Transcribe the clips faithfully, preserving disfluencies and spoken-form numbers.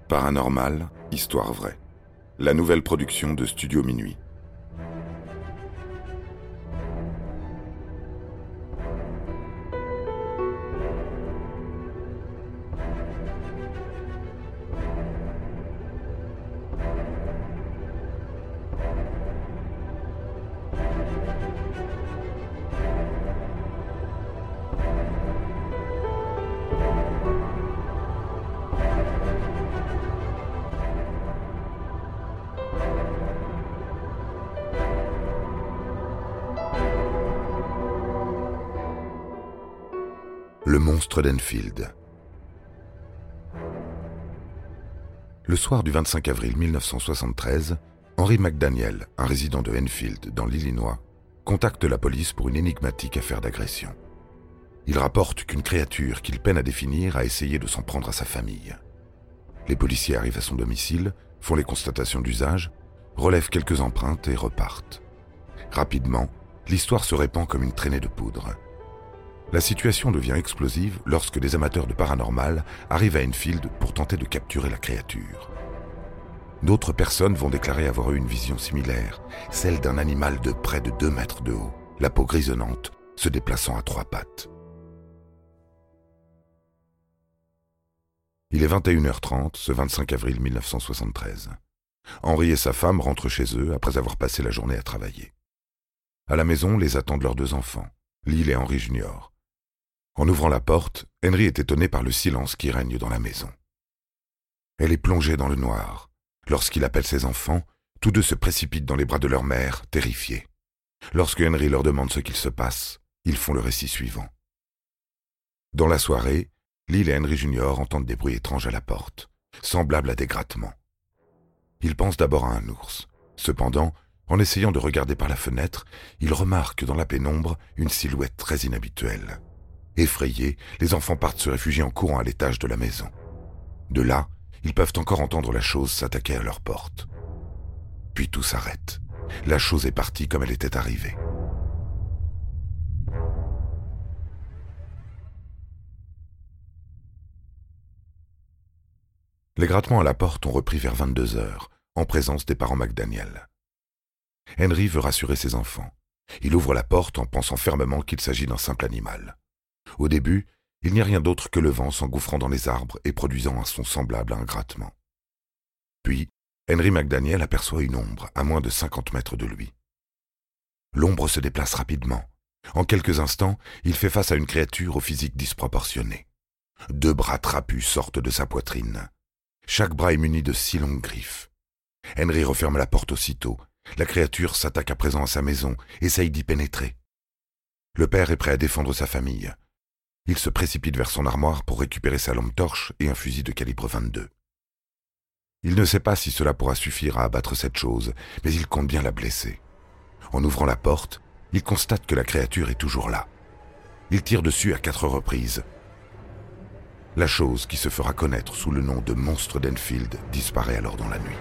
Paranormal, histoire vraie. La nouvelle production de Studio Minuit. Le monstre d'Enfield. Le soir du vingt-cinq avril mille neuf cent soixante-treize, Henry McDaniel, un résident de Enfield, dans l'Illinois, contacte la police pour une énigmatique affaire d'agression. Il rapporte qu'une créature qu'il peine à définir a essayé de s'en prendre à sa famille. Les policiers arrivent à son domicile, font les constatations d'usage, relèvent quelques empreintes et repartent. Rapidement, l'histoire se répand comme une traînée de poudre. La situation devient explosive lorsque des amateurs de paranormal arrivent à Enfield pour tenter de capturer la créature. D'autres personnes vont déclarer avoir eu une vision similaire, celle d'un animal de près de deux mètres de haut, la peau grisonnante, se déplaçant à trois pattes. Il est vingt et une heures trente, ce vingt-cinq avril mille neuf cent soixante-treize. Henry et sa femme rentrent chez eux après avoir passé la journée à travailler. À la maison, les attendent leurs deux enfants, Lyle et Henry junior En ouvrant la porte, Henry est étonné par le silence qui règne dans la maison. Elle est plongée dans le noir. Lorsqu'il appelle ses enfants, tous deux se précipitent dans les bras de leur mère, terrifiés. Lorsque Henry leur demande ce qu'il se passe, ils font le récit suivant. Dans la soirée, Lyle et Henry junior entendent des bruits étranges à la porte, semblables à des grattements. Ils pensent d'abord à un ours. Cependant, en essayant de regarder par la fenêtre, ils remarquent dans la pénombre une silhouette très inhabituelle. Effrayés, les enfants partent se réfugier en courant à l'étage de la maison. De là, ils peuvent encore entendre la chose s'attaquer à leur porte. Puis tout s'arrête. La chose est partie comme elle était arrivée. Les grattements à la porte ont repris vers vingt-deux heures, en présence des parents McDaniel. Henry veut rassurer ses enfants. Il ouvre la porte en pensant fermement qu'il s'agit d'un simple animal. Au début, il n'y a rien d'autre que le vent s'engouffrant dans les arbres et produisant un son semblable à un grattement. Puis, Henry McDaniel aperçoit une ombre à moins de cinquante mètres de lui. L'ombre se déplace rapidement. En quelques instants, il fait face à une créature au physique disproportionné. Deux bras trapus sortent de sa poitrine. Chaque bras est muni de six longues griffes. Henry referme la porte aussitôt. La créature s'attaque à présent à sa maison, essaye d'y pénétrer. Le père est prêt à défendre sa famille. Il se précipite vers son armoire pour récupérer sa lampe torche et un fusil de calibre vingt-deux. Il ne sait pas si cela pourra suffire à abattre cette chose, mais il compte bien la blesser. En ouvrant la porte, il constate que la créature est toujours là. Il tire dessus à quatre reprises. La chose qui se fera connaître sous le nom de monstre d'Enfield disparaît alors dans la nuit.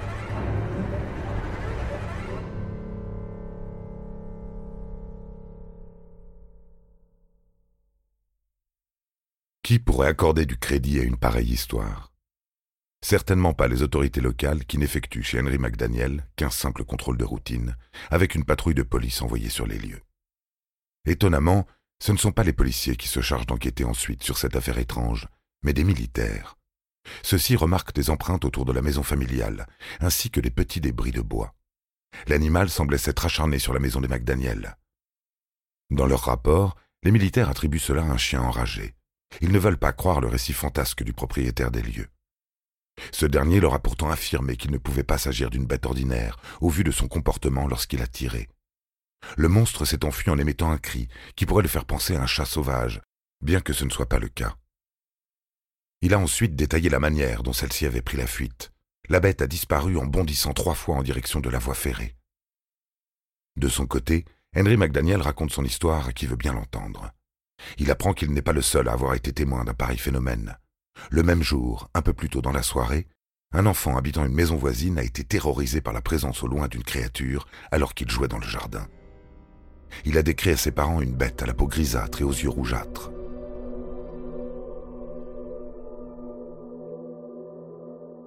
Qui pourrait accorder du crédit à une pareille histoire? Certainement pas les autorités locales qui n'effectuent chez Henry McDaniel qu'un simple contrôle de routine, avec une patrouille de police envoyée sur les lieux. Étonnamment, ce ne sont pas les policiers qui se chargent d'enquêter ensuite sur cette affaire étrange, mais des militaires. Ceux-ci remarquent des empreintes autour de la maison familiale, ainsi que des petits débris de bois. L'animal semblait s'être acharné sur la maison des McDaniel. Dans leur rapport, les militaires attribuent cela à un chien enragé. Ils ne veulent pas croire le récit fantasque du propriétaire des lieux. Ce dernier leur a pourtant affirmé qu'il ne pouvait pas s'agir d'une bête ordinaire, au vu de son comportement lorsqu'il a tiré. Le monstre s'est enfui en émettant un cri qui pourrait le faire penser à un chat sauvage, bien que ce ne soit pas le cas. Il a ensuite détaillé la manière dont celle-ci avait pris la fuite. La bête a disparu en bondissant trois fois en direction de la voie ferrée. De son côté, Henry McDaniel raconte son histoire à qui veut bien l'entendre. Il apprend qu'il n'est pas le seul à avoir été témoin d'un pareil phénomène. Le même jour, un peu plus tôt dans la soirée, un enfant habitant une maison voisine a été terrorisé par la présence au loin d'une créature alors qu'il jouait dans le jardin. Il a décrit à ses parents une bête à la peau grisâtre et aux yeux rougeâtres.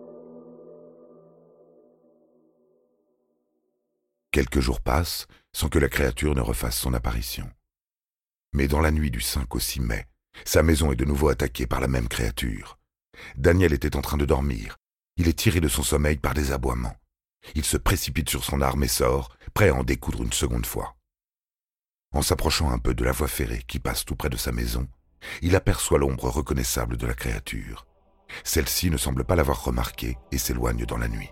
Quelques jours passent sans que la créature ne refasse son apparition. Mais dans la nuit du cinq au six mai, sa maison est de nouveau attaquée par la même créature. Daniel était en train de dormir. Il est tiré de son sommeil par des aboiements. Il se précipite sur son arme et sort, prêt à en découdre une seconde fois. En s'approchant un peu de la voie ferrée qui passe tout près de sa maison, il aperçoit l'ombre reconnaissable de la créature. Celle-ci ne semble pas l'avoir remarqué et s'éloigne dans la nuit.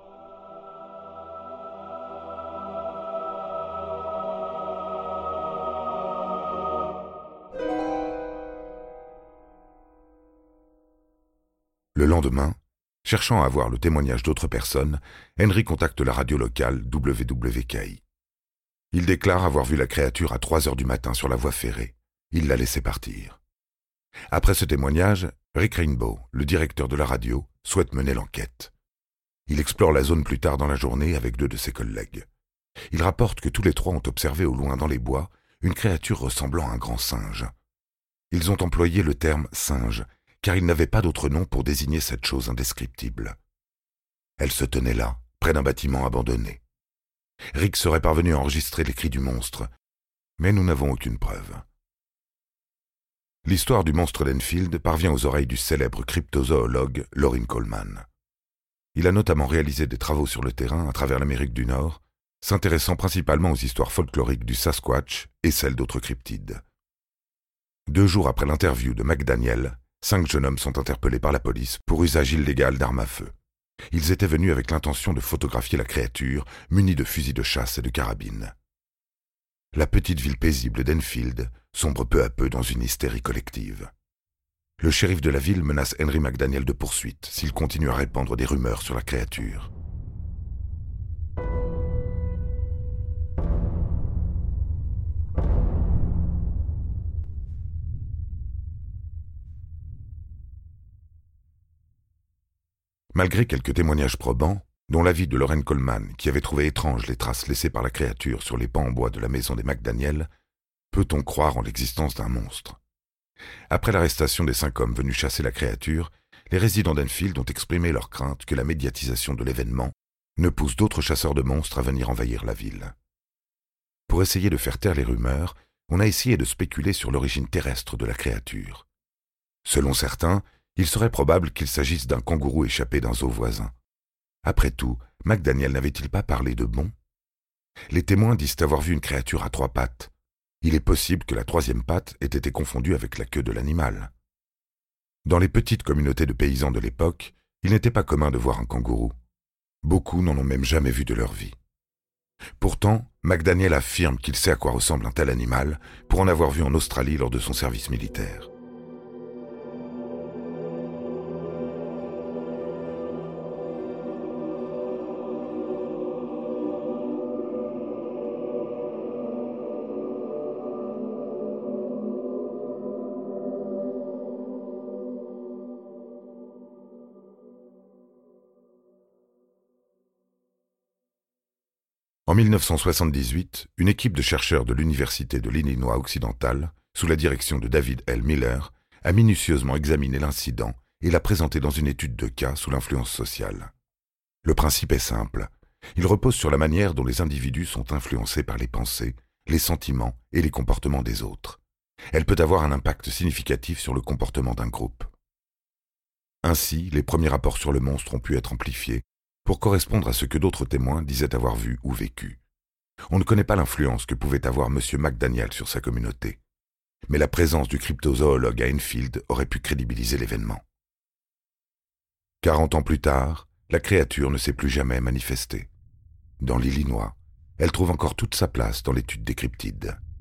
Le lendemain, cherchant à avoir le témoignage d'autres personnes, Henry contacte la radio locale W W K I. Il déclare avoir vu la créature à trois heures du matin sur la voie ferrée. Il l'a laissé partir. Après ce témoignage, Rick Rainbow, le directeur de la radio, souhaite mener l'enquête. Il explore la zone plus tard dans la journée avec deux de ses collègues. Il rapporte que tous les trois ont observé au loin dans les bois une créature ressemblant à un grand singe. Ils ont employé le terme « singe » car ils n'avaient pas d'autre nom pour désigner cette chose indescriptible. Elle se tenait là, près d'un bâtiment abandonné. Rick serait parvenu à enregistrer les cris du monstre, mais nous n'avons aucune preuve. L'histoire du monstre d'Enfield parvient aux oreilles du célèbre cryptozoologue Lorin Coleman. Il a notamment réalisé des travaux sur le terrain à travers l'Amérique du Nord, s'intéressant principalement aux histoires folkloriques du Sasquatch et celles d'autres cryptides. Deux jours après l'interview de McDaniel, cinq jeunes hommes sont interpellés par la police pour usage illégal d'armes à feu. Ils étaient venus avec l'intention de photographier la créature, munie de fusils de chasse et de carabines. La petite ville paisible d'Enfield sombre peu à peu dans une hystérie collective. Le shérif de la ville menace Henry McDaniel de poursuite s'il continue à répandre des rumeurs sur la créature. Malgré quelques témoignages probants, dont l'avis de Lorin Coleman qui avait trouvé étranges les traces laissées par la créature sur les pans en bois de la maison des McDaniel, peut-on croire en l'existence d'un monstre? Après l'arrestation des cinq hommes venus chasser la créature, les résidents d'Enfield ont exprimé leur crainte que la médiatisation de l'événement ne pousse d'autres chasseurs de monstres à venir envahir la ville. Pour essayer de faire taire les rumeurs, on a essayé de spéculer sur l'origine terrestre de la créature. Selon certains, il serait probable qu'il s'agisse d'un kangourou échappé d'un zoo voisin. Après tout, McDaniel n'avait-il pas parlé de bons? Les témoins disent avoir vu une créature à trois pattes. Il est possible que la troisième patte ait été confondue avec la queue de l'animal. Dans les petites communautés de paysans de l'époque, il n'était pas commun de voir un kangourou. Beaucoup n'en ont même jamais vu de leur vie. Pourtant, McDaniel affirme qu'il sait à quoi ressemble un tel animal pour en avoir vu en Australie lors de son service militaire. En mille neuf cent soixante-dix-huit, une équipe de chercheurs de l'Université de l'Illinois occidental, sous la direction de David L. Miller, a minutieusement examiné l'incident et l'a présenté dans une étude de cas sous l'influence sociale. Le principe est simple. Il repose sur la manière dont les individus sont influencés par les pensées, les sentiments et les comportements des autres. Elle peut avoir un impact significatif sur le comportement d'un groupe. Ainsi, les premiers rapports sur le monstre ont pu être amplifiés pour correspondre à ce que d'autres témoins disaient avoir vu ou vécu. On ne connaît pas l'influence que pouvait avoir M. McDaniel sur sa communauté, mais la présence du cryptozoologue à Enfield aurait pu crédibiliser l'événement. Quarante ans plus tard, la créature ne s'est plus jamais manifestée. Dans l'Illinois, elle trouve encore toute sa place dans l'étude des cryptides.